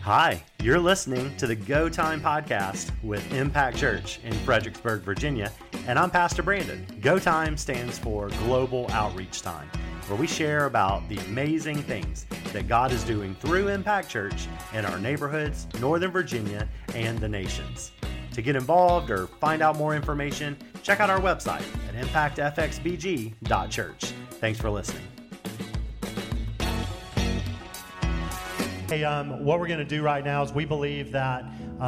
Hi, you're listening to the Go Time podcast with Impact Church in Fredericksburg, Virginia, and I'm Pastor Brandon. Go Time stands for Global Outreach Time, where we share about the amazing things that God is doing through Impact Church in our neighborhoods, Northern Virginia, and the nations. To get involved or find out more information, check out our website at impactfxbg.church. Thanks for listening. Hey, what we're going to do right now is we believe that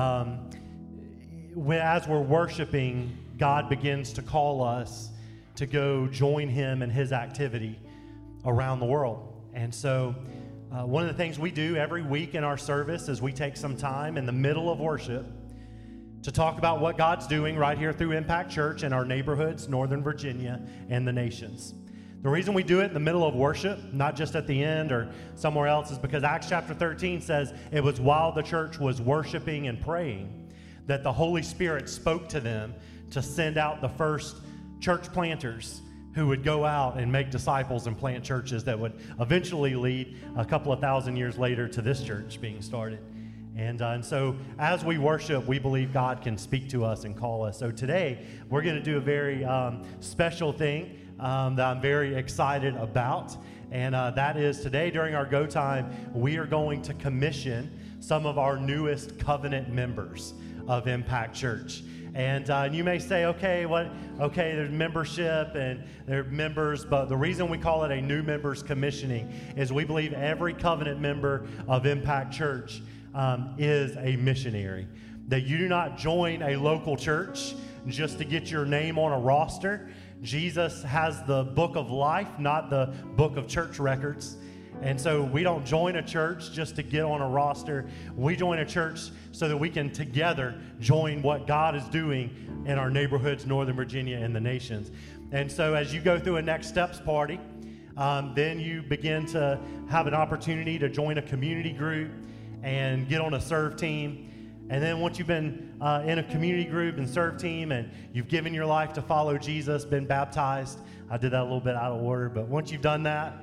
as we're worshiping, God begins to call us to go join Him in His activity around the world. And so one of the things we do every week in our service is we take some time in the middle of worship to talk about what God's doing right here through Impact Church in our neighborhoods, Northern Virginia, and the nations. The reason we do it in the middle of worship, not just at the end or somewhere else, is because Acts chapter 13 says it was while the church was worshiping and praying that the Holy Spirit spoke to them to send out the first church planters who would go out and make disciples and plant churches that would eventually lead a couple of thousand years later to this church being started. And so as we worship, we believe God can speak to us and call us. So today, we're going to do a very special thing that I'm very excited about. And that is today during our Go Time, we are going to commission some of our newest covenant members of Impact Church. And you may say, okay, there's membership and they're members, but the reason we call it a new members commissioning is we believe every covenant member of Impact Church is a missionary. That you do not join a local church just to get your name on a roster. Jesus has the book of life, not the book of church records. And so we don't join a church just to get on a roster. We join a church so that we can together join what God is doing in our neighborhoods, Northern Virginia, and the nations. And so as you go through a Next Steps party, then you begin to have an opportunity to join a community group and get on a serve team. And then once you've been in a community group and serve team and you've given your life to follow Jesus, been baptized, I did that a little bit out of order, but once you've done that,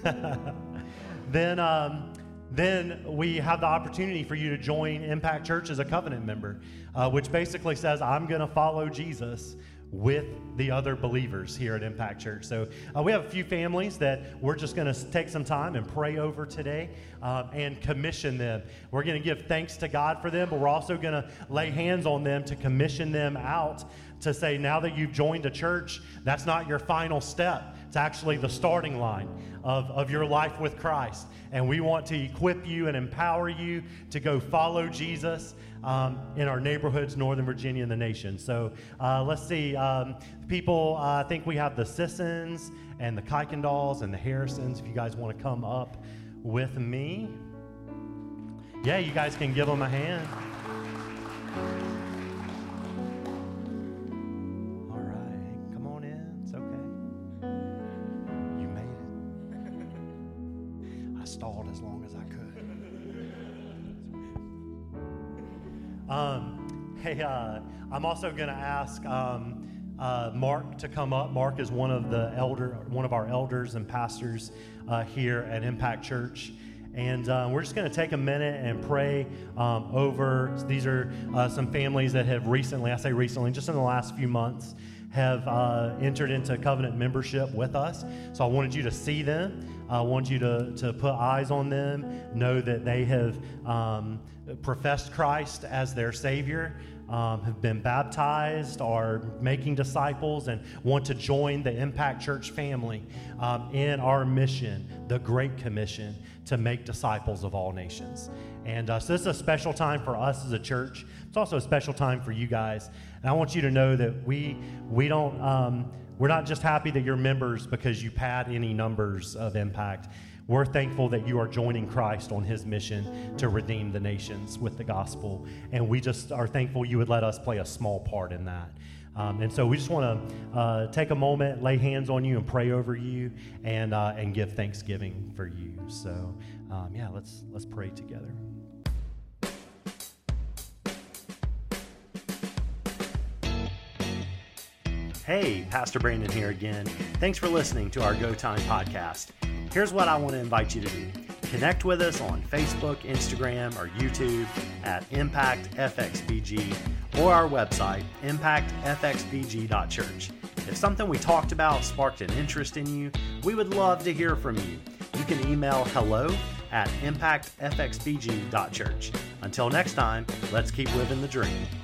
then we have the opportunity for you to join Impact Church as a covenant member, which basically says, I'm going to follow Jesus with the other believers here at Impact Church. So we have a few families that we're just going to take some time and pray over today and commission them. We're going to give thanks to God for them, but we're also going to lay hands on them to commission them out to say, now that you've joined a church, that's not your final step. It's actually the starting line of your life with Christ. And we want to equip you and empower you to go follow Jesus in our neighborhoods, Northern Virginia, and the nation. So let's see. People, I think we have the Sissons and the Kuykendalls and the Harrisons. If you guys want to come up with me. Yeah, you guys can give them a hand. All right. Come on in. It's okay. You made it. I stalled as long as I could. Hey, I'm also going to ask Mark to come up. Mark is one of our elders and pastors here at Impact Church. And we're just going to take a minute and pray over. These are some families that have recently, just in the last few months, have entered into covenant membership with us. So I wanted you to see them. I want you to put eyes on them, know that they have professed Christ as their Savior, have been baptized, are making disciples, and want to join the Impact Church family in our mission, the Great Commission, to make disciples of all nations. And so this is a special time for us as a church. It's also a special time for you guys. And I want you to know that we don't, we're not just happy that you're members because you pad any numbers of Impact. We're thankful that you are joining Christ on His mission to redeem the nations with the gospel. And we just are thankful you would let us play a small part in that. And so we just want to take a moment, lay hands on you and pray over you and give thanksgiving for you. So, let's pray together. Hey, Pastor Brandon here again. Thanks for listening to our Go Time podcast. Here's what I want to invite you to do. Connect with us on Facebook, Instagram, or YouTube at Impact FXBG or our website, impactfxbg.church. If something we talked about sparked an interest in you, we would love to hear from you. You can email hello@impactfxbg.church. Until next time, let's keep living the dream.